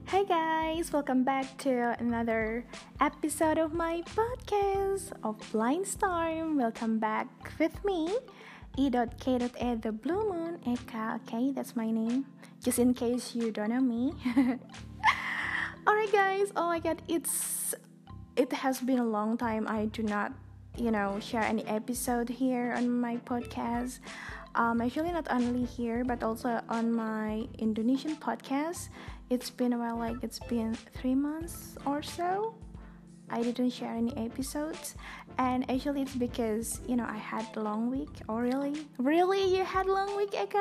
Hi guys, welcome back to another episode of my podcast of Blind Storm. Welcome back with me, E.K.A the Blue Moon, Eka, okay, that's my name. Just in case you don't know me. Alright guys, oh my god, it has been a long time I do not, share any episode here on my podcast. Actually not only here but also on my Indonesian podcast. It's been a while, like it's been 3 months or so I didn't share any episodes, and actually it's because I had a long week. Oh really you had a long week, Eka?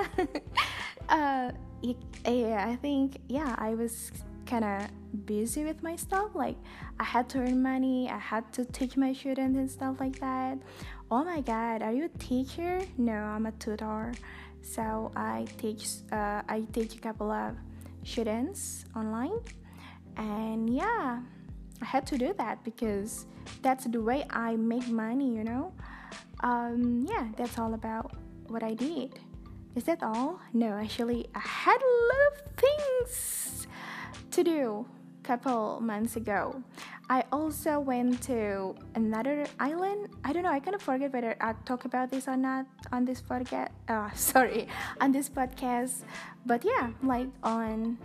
Yeah, I think I was kind of busy with my stuff. Like I had to earn money, I had to teach my students and stuff like that. Oh my god, are you a teacher? No, I'm a tutor. So I teach a couple of students online, and I had to do that because that's the way I make money. That's all about what I did. Is that all? No, actually I had a lot of things to do couple months ago. I also went to another island. I don't know, I kind of forget whether I talk about this or not on this podcast. On this podcast. But like on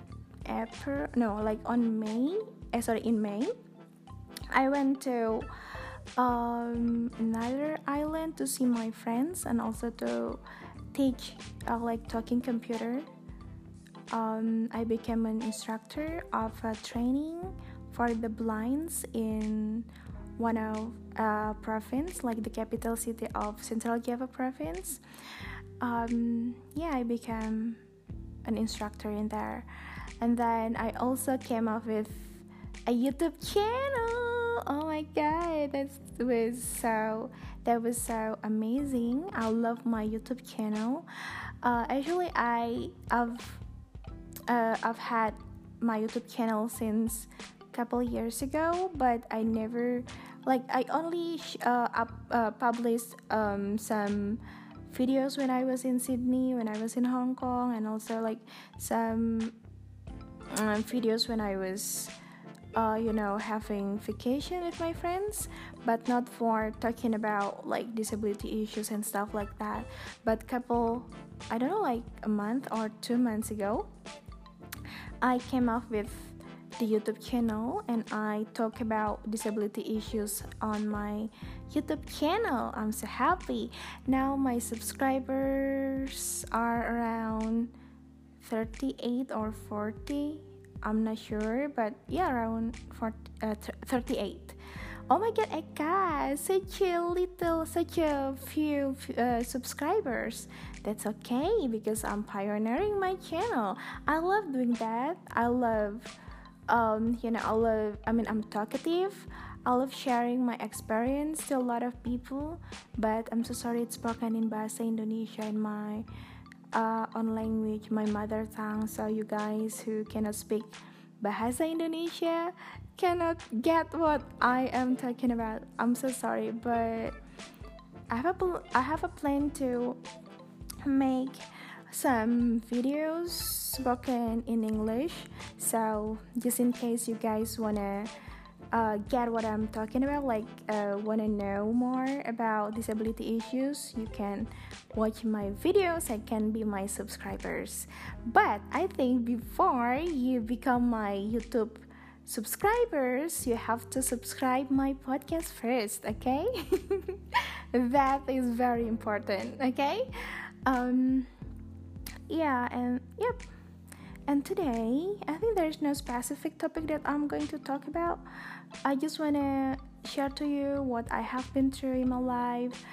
in May, I went to another island to see my friends and also to teach like talking computer. I became an instructor of a training for the blinds in one of province, like the capital city of Central Java province. I became an instructor in there, and then I also came up with a YouTube channel. Oh my god, that was so amazing. I love my YouTube channel. Actually, I've had my YouTube channel since a couple years ago, but I never, I only published some videos when I was in Sydney, when I was in Hong Kong, and also like some videos when I was having vacation with my friends, but not for talking about like disability issues and stuff like that. But like a month or 2 months ago, I came up with the YouTube channel and I talk about disability issues on my YouTube channel. I'm so happy. Now my subscribers are around 38 or 40. I'm not sure, but around 38. Oh my god, Eka, such a few subscribers. That's okay because I'm pioneering my channel. I love doing that. I'm talkative. I love sharing my experience to a lot of people, but I'm so sorry it's spoken in Bahasa Indonesia in my own language, my mother tongue. So you guys who cannot speak Bahasa Indonesia cannot get what I am talking about. I'm so sorry, but I have a plan to make some videos spoken in English. So just in case you guys wanna get what I'm talking about, wanna know more about disability issues, you can watch my videos and can be my subscribers. But I think before you become my YouTube subscribers, you have to subscribe my podcast first, okay? That is very important, okay? And today, I think there's no specific topic that I'm going to talk about. I just want to share to you what I have been through in my life.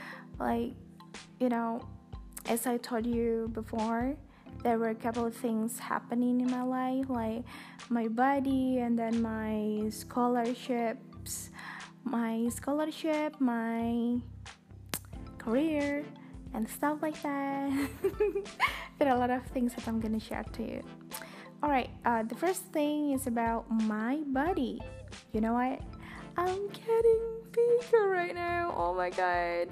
As I told you before, there were a couple of things happening in my life, like my body and then my scholarship, my career, and stuff like that. There are a lot of things that I'm gonna share to you. Alright, the first thing is about my body. You know what? I'm getting bigger right now. Oh my god.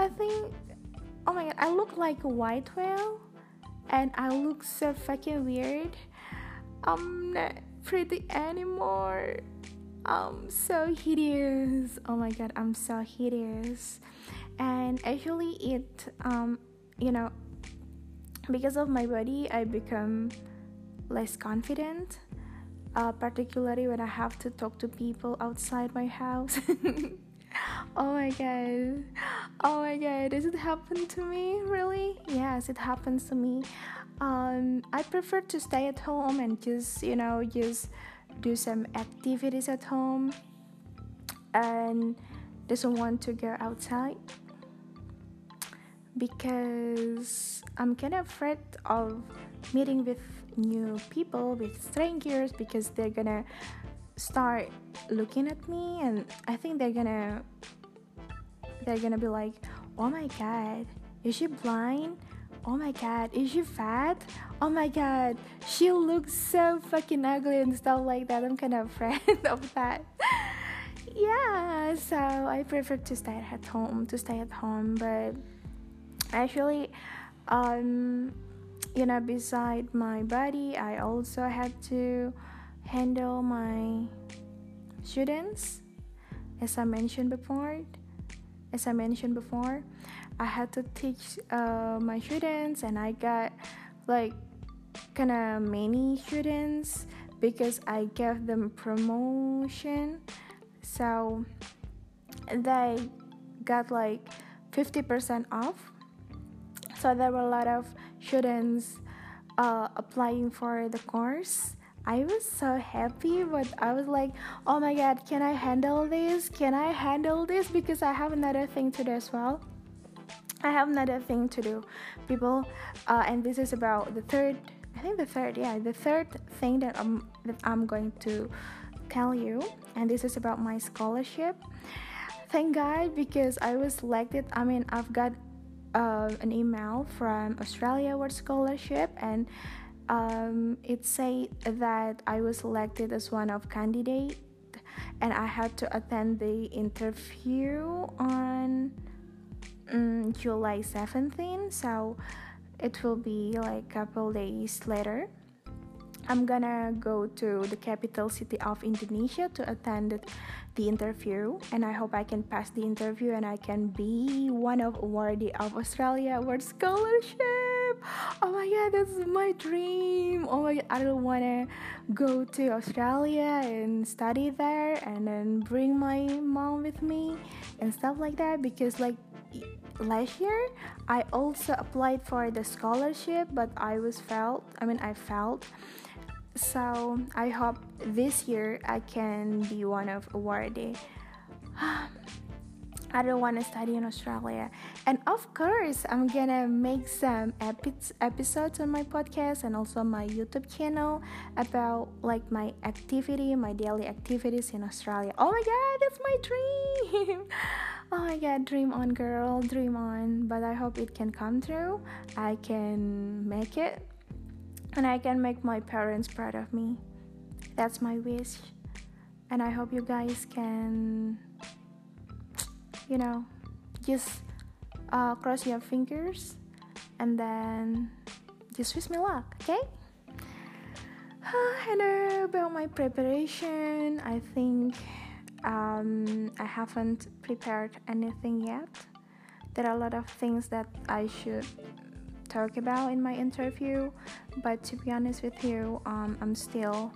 I look like a white whale and I look so fucking weird. pretty anymore. I'm so hideous. Oh my god, I'm so hideous. And actually, you know, because of my body, I become less confident, particularly when I have to talk to people outside my house. Oh my god. Oh my god. Does it happen to me? Really? Yes, it happens to me. I prefer to stay at home and just do some activities at home and doesn't want to go outside because I'm kind of afraid of meeting with new people, with strangers, because they're gonna start looking at me, and I think they're gonna be like, oh my god, is she blind? Oh my god, is she fat? Oh my god, she looks so fucking ugly and stuff like that. I'm kind of afraid of that. Yeah, so I prefer to stay at home, but actually, um beside my body, I also had to handle my students. As I mentioned before, I had to teach my students, and I got like kind of many students because I gave them promotion, so they got like 50% off. So there were a lot of students applying for the course. I was so happy, but I was like, oh my god, can I handle this? Because I have another thing to do as well. I have another thing to do, people, and this is about the third thing that I'm going to tell you, and this is about my scholarship. Thank God, because I was selected. I mean, I've got an email from Australia World Scholarship, and it said that I was selected as one of candidate, and I had to attend the interview on July 17th, so it will be like a couple days later. I'm gonna go to the capital city of Indonesia to attend the interview, and I hope I can pass the interview and I can be one of awardee of Australia Award Scholarship. Oh my god, that's my dream. Oh my god, I don't wanna go to Australia and study there and then bring my mom with me and stuff like that, because like last year I also applied for the scholarship, but I failed. So I hope this year I can be one of awardee. I don't want to study in Australia. And of course, I'm gonna make some episodes on my podcast and also my YouTube channel about like my daily activities in Australia. Oh my god, that's my dream. Oh my god, dream on, girl, dream on. But I hope it can come true. I can make it, and I can make my parents proud of me. That's my wish. And I hope you guys can, just cross your fingers and then just wish me luck, okay? And about my preparation, I think I haven't prepared anything yet. There are a lot of things that I should talk about in my interview, but to be honest with you, I'm still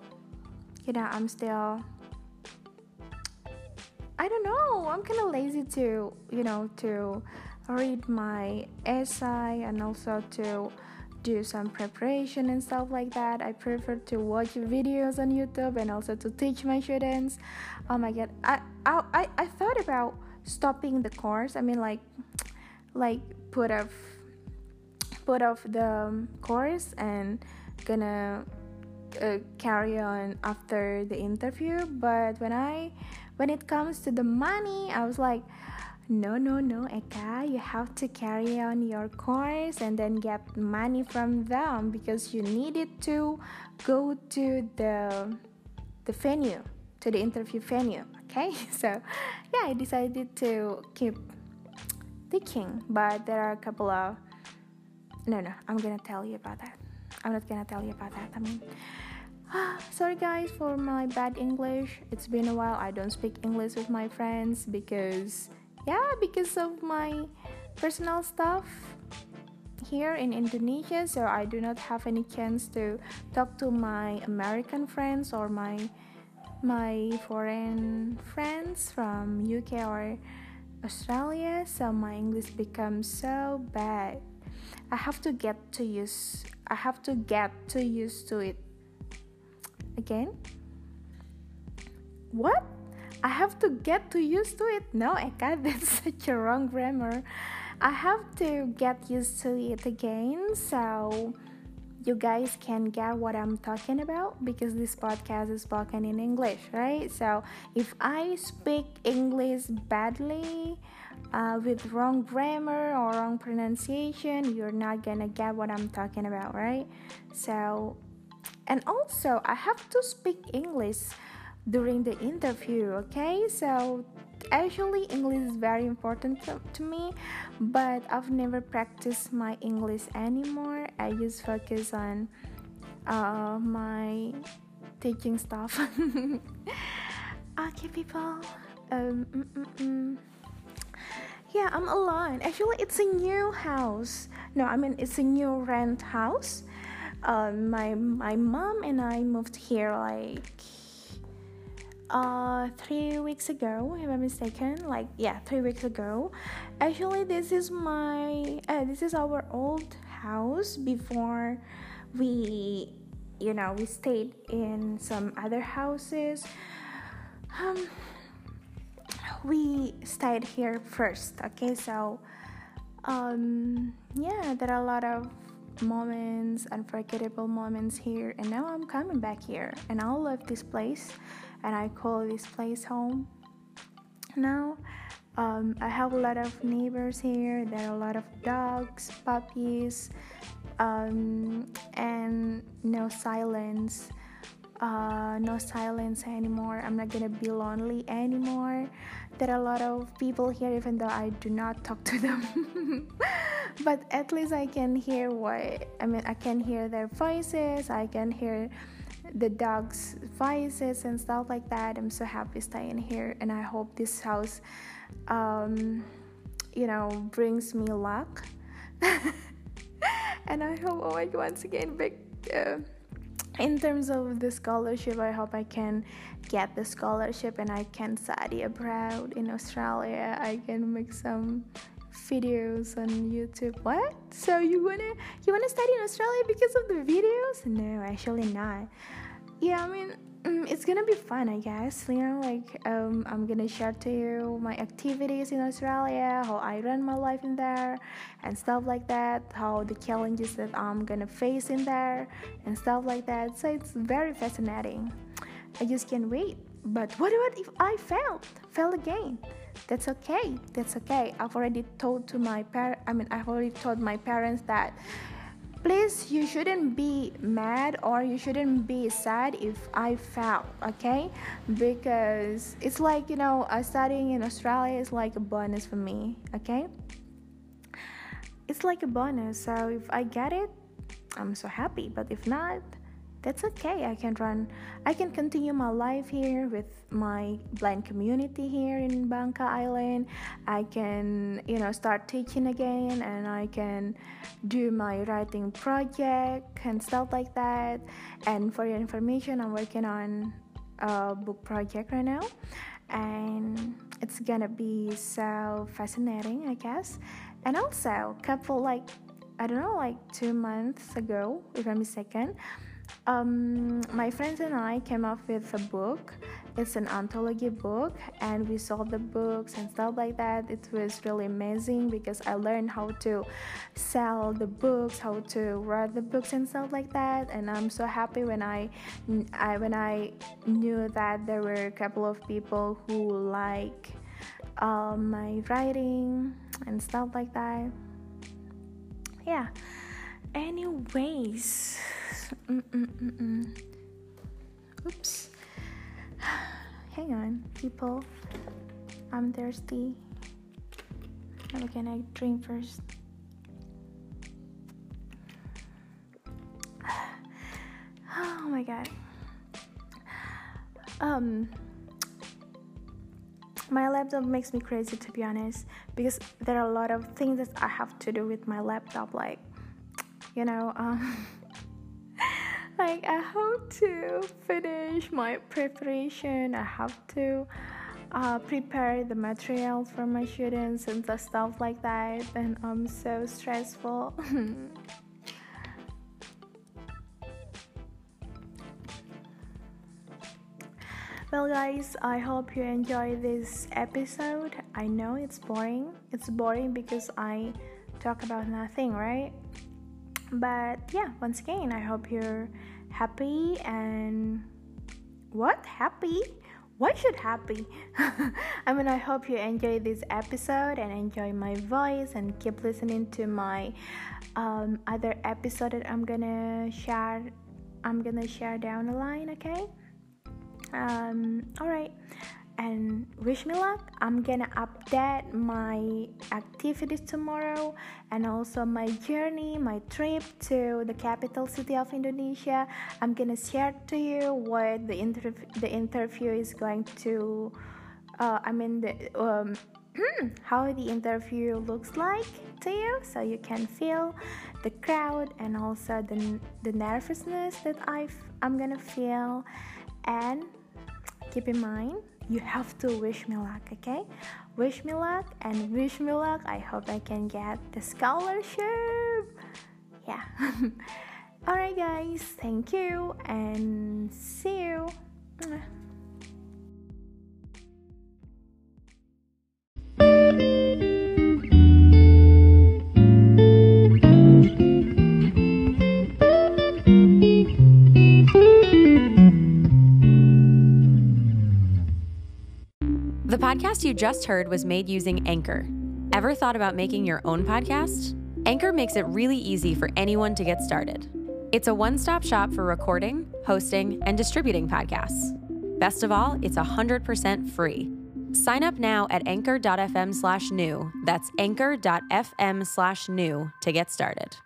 I don't know, I'm kind of lazy to read my essay and also to do some preparation and stuff like that. I prefer to watch videos on YouTube and also to teach my students. Oh my god, I thought about stopping the course. I mean, like put off the course and gonna carry on after the interview. But when it comes to the money, I was like, no, Eka, you have to carry on your course and then get money from them, because you needed to go to the venue, to the interview venue, okay? So yeah, I decided to keep teaching, but there are a couple of I'm not gonna tell you about that. I mean, Sorry guys for my bad English. It's been a while. I don't speak English with my friends because of my personal stuff here in Indonesia, so I do not have any chance to talk to my American friends or my foreign friends from UK or Australia, so my English becomes so bad. I have to get to used to it again. What? I have to get to used to it? No, Eka, that's such a wrong grammar. I have to get used to it again, so you guys can get what I'm talking about, because this podcast is spoken in English, right? So if I speak English badly, with wrong grammar or wrong pronunciation, you're not gonna get what I'm talking about, right? So, and also I have to speak English during the interview, okay? So actually English is very important to me, but I've never practiced my English anymore. I just focus on my teaching stuff. Okay, people. Yeah, I'm alone. Actually, it's a new house. No, I mean it's a new rent house. My mom and I moved here like 3 weeks ago, if I'm mistaken. 3 weeks ago. Actually, this is our old house before we stayed in some other houses. We stayed here first, okay? So there are a lot of moments, unforgettable moments here, and now I'm coming back here, and I love this place, and I call this place home now. I have a lot of neighbors here. There are a lot of dogs, puppies, and no silence anymore. I'm not gonna be lonely anymore. There are a lot of people here, even though I do not talk to them. But at least I can hear I can hear their voices. I can hear the dogs' voices and stuff like that. I'm so happy staying here, and I hope this house brings me luck. And I hope, once again, in terms of the scholarship, I hope I can get the scholarship and I can study abroad in Australia. I can make some videos on YouTube. What? So you wanna study in Australia because of the videos? No, actually not. Yeah, I mean, it's gonna be fun, I guess. I'm gonna share to you my activities in Australia, how I run my life in there, and stuff like that. How the challenges that I'm gonna face in there, and stuff like that. So it's very fascinating. I just can't wait. But what if I fail again? That's okay. I've already told my parents that, please, you shouldn't be mad or you shouldn't be sad if I fail, okay? Because it's like, studying in Australia is like a bonus for me, okay? It's like a bonus, so if I get it, I'm so happy. But if not, that's okay. I can continue my life here with my blind community here in Bangka Island. I can, start teaching again, and I can do my writing project and stuff like that. And for your information, I'm working on a book project right now, and it's gonna be so fascinating, I guess. And also, 2 months ago, if I'm mistaken, my friends and I came up with a book. It's an anthology book, and we sold the books and stuff like that. It was really amazing because I learned how to sell the books, how to write the books and stuff like that. And I'm so happy when I knew that there were a couple of people who like my writing and stuff like that. Yeah. Anyways. Oops. Hang on, people. I'm thirsty. How can I drink first? Oh my god. Um, my laptop makes me crazy, to be honest, because there are a lot of things that I have to do with my laptop, like, you know, like I have to finish my preparation. I have to prepare the material for my students and the stuff like that, and I'm so stressful. Well, guys, I hope you enjoy this episode. I know it's boring. It's boring because I talk about nothing, right? But yeah, once again, I hope you're happy. And what? Happy? Why should happy? I hope you enjoy this episode and enjoy my voice and keep listening to my other episode that I'm gonna share. I'm gonna share down the line, okay? Alright, and wish me luck. I'm gonna update my activities tomorrow and also my journey, my trip to the capital city of Indonesia. I'm gonna share to you what the interview is going to how the interview looks like to you, so you can feel the crowd and also the nervousness that I'm gonna feel. And keep in mind, you have to wish me luck, okay? Wish me luck and wish me luck. I hope I can get the scholarship. Yeah. Alright, guys. Thank you and see you. The podcast you just heard was made using Anchor. Ever thought about making your own podcast? Anchor makes it really easy for anyone to get started. It's a one-stop shop for recording, hosting, and distributing podcasts. Best of all, it's 100% free. Sign up now at anchor.fm/new. That's anchor.fm/new to get started.